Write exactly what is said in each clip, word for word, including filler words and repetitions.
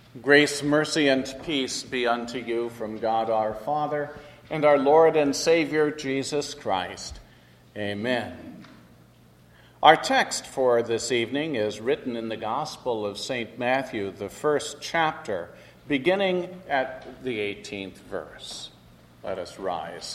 Grace, mercy, and peace be unto you from God our Father and our Lord and Savior Jesus Christ. Amen. Our text for this evening is written in the Gospel of Saint Matthew, the first chapter, beginning at the eighteenth verse. Let us rise.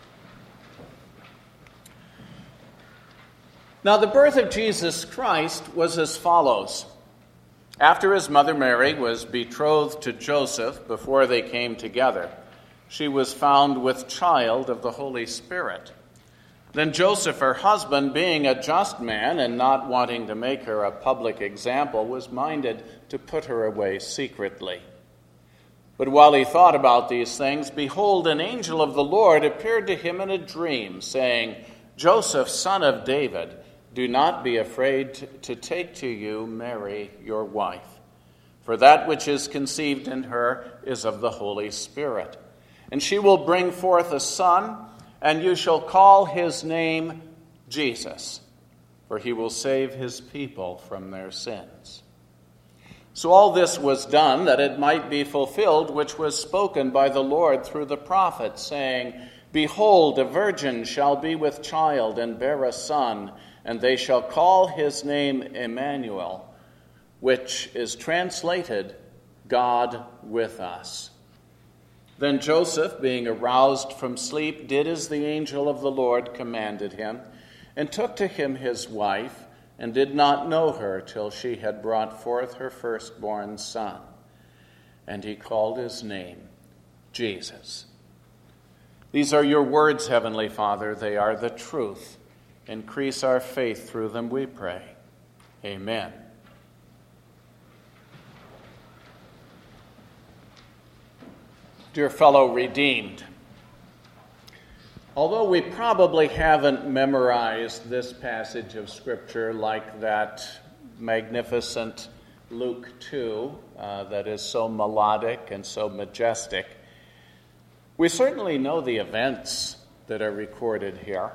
Now the birth of Jesus Christ was as follows. After his mother Mary was betrothed to Joseph, before they came together, she was found with child of the Holy Spirit. Then Joseph, her husband, being a just man and not wanting to make her a public example, was minded to put her away secretly. But while he thought about these things, behold, an angel of the Lord appeared to him in a dream, saying, Joseph, son of David, do not be afraid to take to you Mary, your wife, for that which is conceived in her is of the Holy Spirit. And she will bring forth a son, and you shall call his name Jesus, for he will save his people from their sins. So all this was done that it might be fulfilled, which was spoken by the Lord through the prophet, saying, Behold, a virgin shall be with child and bear a son, and they shall call his name Emmanuel, which is translated, God with us. Then Joseph, being aroused from sleep, did as the angel of the Lord commanded him, and took to him his wife, and did not know her till she had brought forth her firstborn son. And he called his name Jesus. These are your words, Heavenly Father. They are the truth. Increase our faith through them, we pray. Amen. Dear fellow redeemed, although we probably haven't memorized this passage of Scripture like that magnificent Luke two uh, that is so melodic and so majestic, we certainly know the events that are recorded here.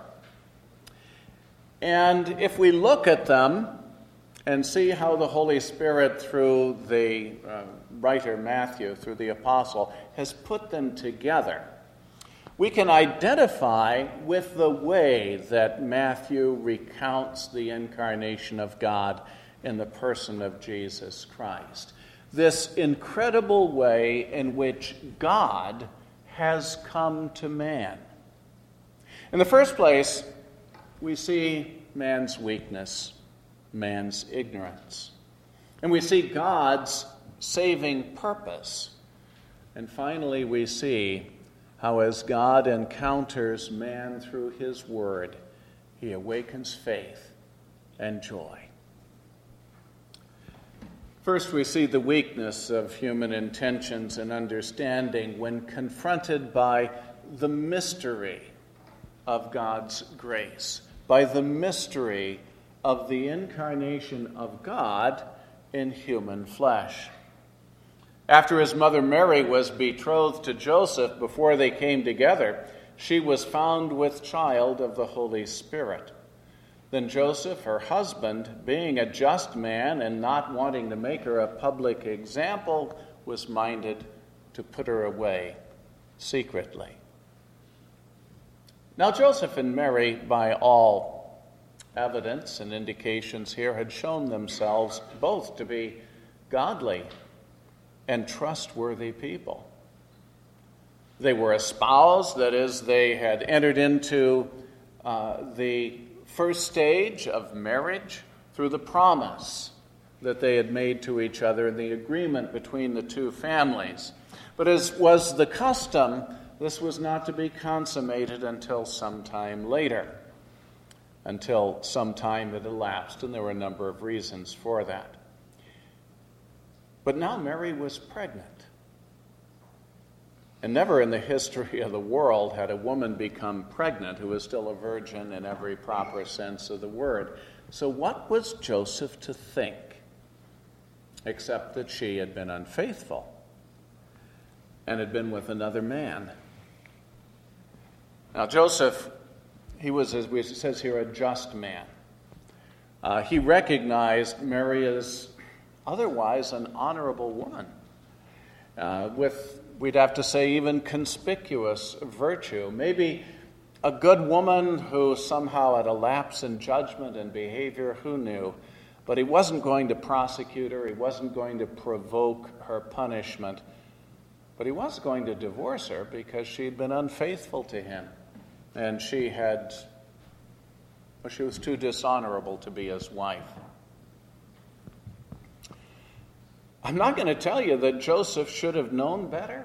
And if we look at them and see how the Holy Spirit, through the uh, writer Matthew, through the apostle, has put them together, we can identify with the way that Matthew recounts the incarnation of God in the person of Jesus Christ. This incredible way in which God has come to man. In the first place, we see man's weakness, man's ignorance. And we see God's saving purpose. And finally, we see how as God encounters man through his word, he awakens faith and joy. First, we see the weakness of human intentions and understanding when confronted by the mystery of God's grace, by the mystery of the incarnation of God in human flesh. After his mother Mary was betrothed to Joseph, before they came together, she was found with child of the Holy Spirit. Then Joseph, her husband, being a just man and not wanting to make her a public example, was minded to put her away secretly. Now Joseph and Mary, by all evidence and indications here, had shown themselves both to be godly and trustworthy people. They were espoused, that is, they had entered into uh, the first stage of marriage through the promise that they had made to each other and the agreement between the two families. But as was the custom, this was not to be consummated until some time later, until some time had elapsed, and there were a number of reasons for that. But now Mary was pregnant. And never in the history of the world had a woman become pregnant who was still a virgin in every proper sense of the word. So what was Joseph to think, except that she had been unfaithful and had been with another man? Now Joseph, he was, as it says here, a just man. Uh, he recognized Mary as otherwise an honorable woman. uh, with, we'd have to say, even conspicuous virtue. Maybe a good woman who somehow had a lapse in judgment and behavior, who knew? But he wasn't going to prosecute her. He wasn't going to provoke her punishment. But he was going to divorce her because she'd been unfaithful to him. And she had, well, she was too dishonorable to be his wife. I'm not going to tell you that Joseph should have known better.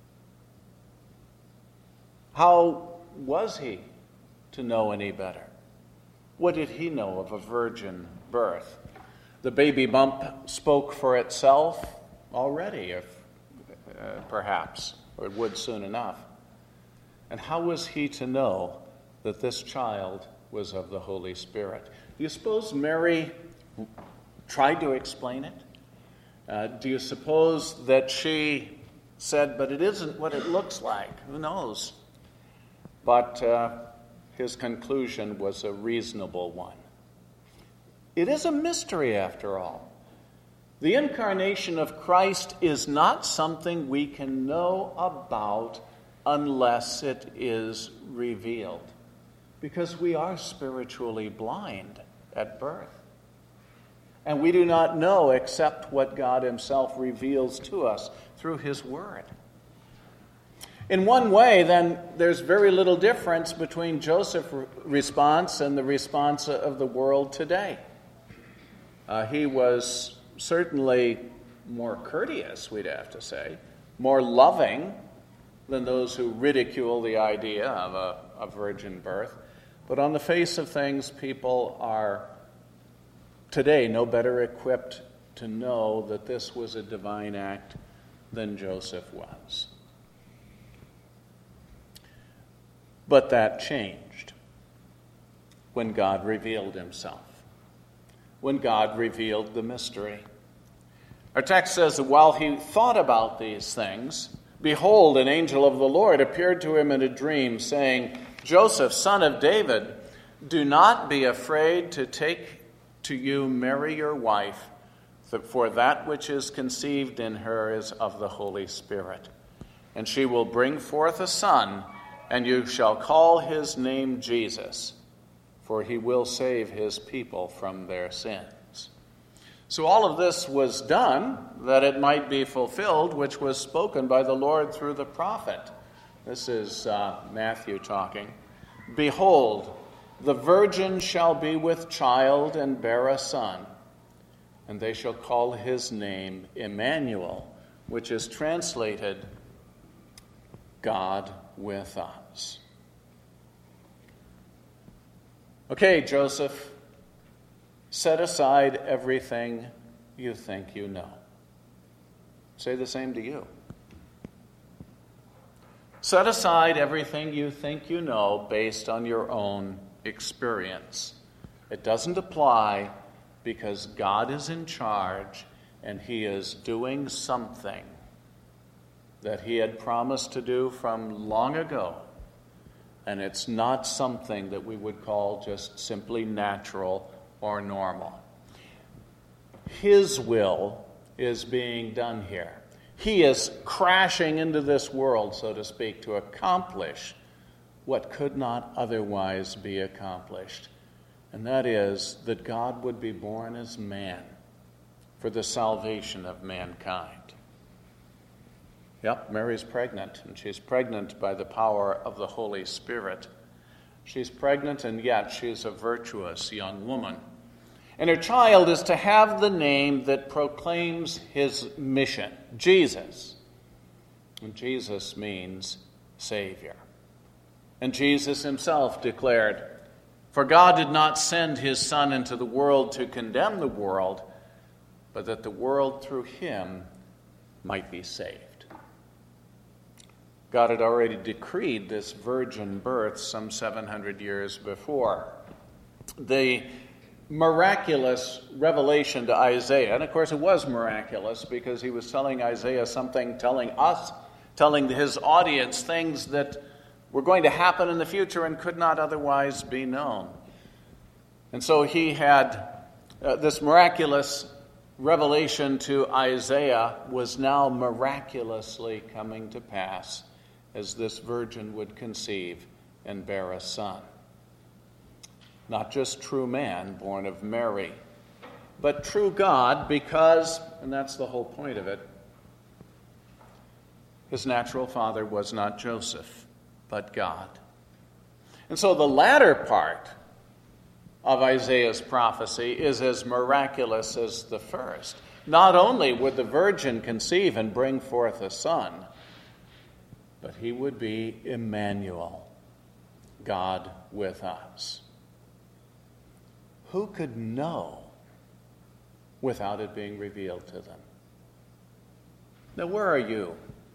How was he to know any better? What did he know of a virgin birth? The baby bump spoke for itself already, if uh, perhaps, or it would soon enough. And how was he to know that this child was of the Holy Spirit? Do you suppose Mary tried to explain it? Uh, do you suppose that she said, but it isn't what it looks like? Who knows? But uh, his conclusion was a reasonable one. It is a mystery, after all. The incarnation of Christ is not something we can know about unless it is revealed, because we are spiritually blind at birth. And we do not know except what God himself reveals to us through his word. In one way, then, there's very little difference between Joseph's response and the response of the world today. Uh, he was certainly more courteous, we'd have to say, more loving than those who ridicule the idea of a, a virgin birth. But on the face of things, people are today no better equipped to know that this was a divine act than Joseph was. But that changed when God revealed himself, when God revealed the mystery. Our text says that while he thought about these things, behold, an angel of the Lord appeared to him in a dream, saying, Joseph, son of David, do not be afraid to take to you Mary your wife, for that which is conceived in her is of the Holy Spirit. And she will bring forth a son, and you shall call his name Jesus, for he will save his people from their sins. So all of this was done that it might be fulfilled, which was spoken by the Lord through the prophet. This is uh, Matthew talking. Behold, the virgin shall be with child and bear a son, and they shall call his name Emmanuel, which is translated God with us. Okay, Joseph, set aside everything you think you know. Say the same to you. Set aside everything you think you know based on your own experience. It doesn't apply because God is in charge and he is doing something that he had promised to do from long ago. And it's not something that we would call just simply natural or normal. His will is being done here. He is crashing into this world, so to speak, to accomplish what could not otherwise be accomplished. And that is that God would be born as man for the salvation of mankind. Yep, Mary's pregnant, and she's pregnant by the power of the Holy Spirit. She's pregnant, and yet she's a virtuous young woman. And her child is to have the name that proclaims his mission, Jesus. And Jesus means Savior. And Jesus himself declared, for God did not send his Son into the world to condemn the world, but that the world through him might be saved. God had already decreed this virgin birth some seven hundred years before. The miraculous revelation to Isaiah, and of course it was miraculous because he was telling Isaiah something, telling us, telling his audience things that were going to happen in the future and could not otherwise be known. And so he had uh, this miraculous revelation to Isaiah was now miraculously coming to pass as this virgin would conceive and bear a son. Not just true man born of Mary, but true God because, and that's the whole point of it, his natural father was not Joseph, but God. And so the latter part of Isaiah's prophecy is as miraculous as the first. Not only would the virgin conceive and bring forth a son, but he would be Emmanuel, God with us. Who could know without it being revealed to them? Now, where are you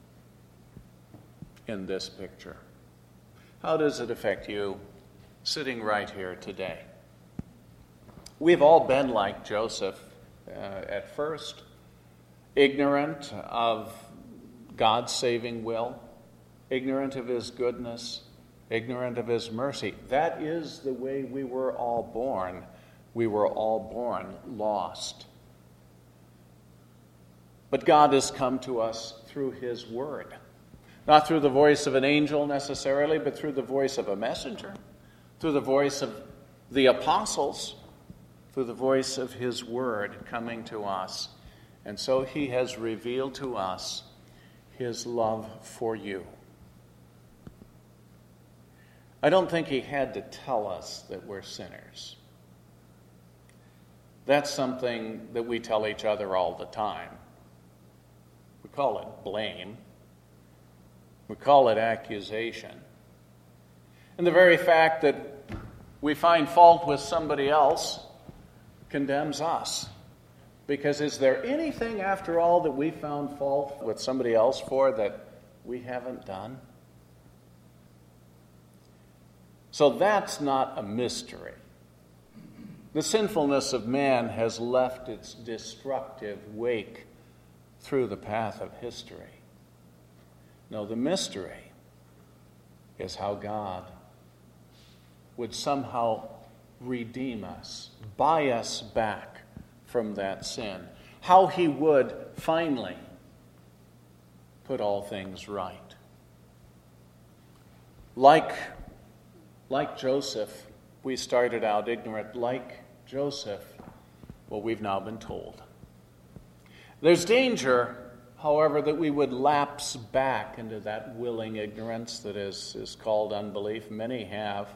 in this picture? How does it affect you sitting right here today? We've all been like Joseph uh, at first, ignorant of God's saving will, ignorant of his goodness, ignorant of his mercy. That is the way we were all born. We were all born lost. But God has come to us through his word. Not through the voice of an angel necessarily, but through the voice of a messenger, through the voice of the apostles, through the voice of his word coming to us. And so he has revealed to us his love for you. I don't think he had to tell us that we're sinners. That's something that we tell each other all the time. We call it blame. We call it accusation. And the very fact that we find fault with somebody else condemns us. Because is there anything, after all, that we found fault with somebody else for that we haven't done? So that's not a mystery. The sinfulness of man has left its destructive wake through the path of history. No, the mystery is how God would somehow redeem us, buy us back from that sin. How he would finally put all things right. Like, like Joseph, we started out ignorant. Like Joseph, well, we've now been told. There's danger, however, that we would lapse back into that willing ignorance that is, is called unbelief. Many have.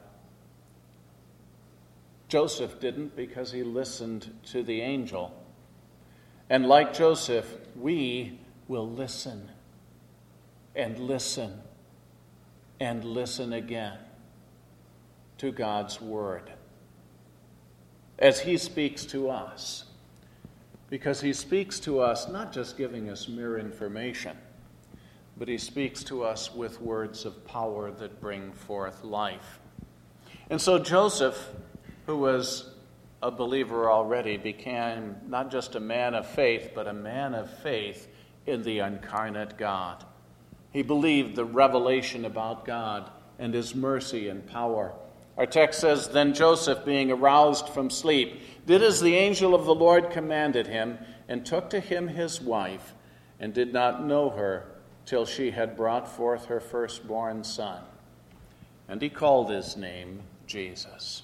Joseph didn't because he listened to the angel. And like Joseph, we will listen and listen and listen again to God's word as he speaks to us. Because he speaks to us not just giving us mere information, but he speaks to us with words of power that bring forth life. And so Joseph, who was a believer already, became not just a man of faith, but a man of faith in the incarnate God. He believed the revelation about God and his mercy and power. Our text says, "Then Joseph, being aroused from sleep, did as the angel of the Lord commanded him, and took to him his wife, and did not know her till she had brought forth her firstborn son. And he called his name Jesus."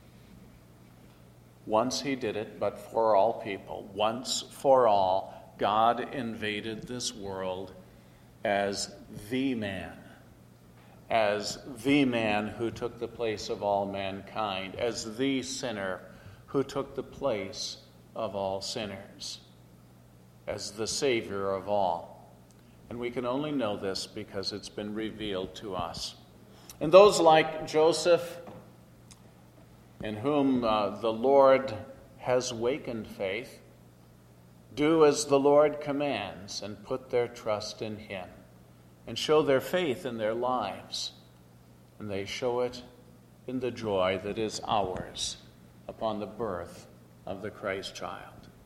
Once he did it, but for all people. Once for all, God invaded this world as the man. As the man who took the place of all mankind. As the sinner who took the place of all sinners. As the Savior of all. And we can only know this because it's been revealed to us. And those like Joseph, in whom uh, the Lord has wakened faith, do as the Lord commands and put their trust in him and show their faith in their lives. And they show it in the joy that is ours upon the birth of the Christ child.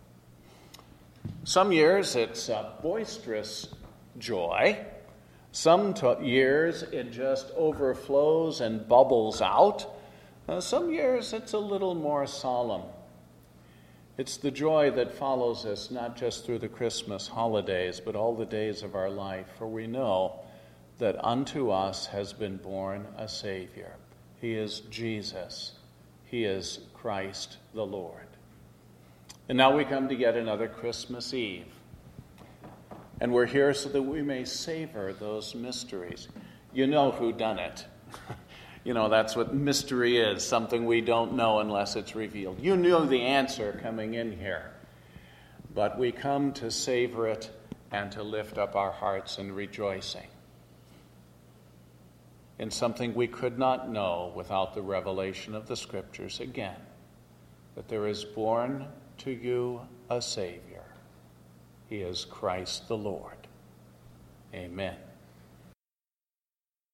Some years it's a boisterous joy. Some t- years it just overflows and bubbles out. Uh, some years it's a little more solemn. It's the joy that follows us not just through the Christmas holidays, but all the days of our life, for we know that unto us has been born a Savior. He is Jesus. He is Christ the Lord. And now we come to yet another Christmas Eve. And we're here so that we may savor those mysteries. You know who done it. You know, that's what mystery is, something we don't know unless it's revealed. You knew the answer coming in here. But we come to savor it and to lift up our hearts in rejoicing in something we could not know without the revelation of the Scriptures again, that there is born to you a Savior. He is Christ the Lord. Amen.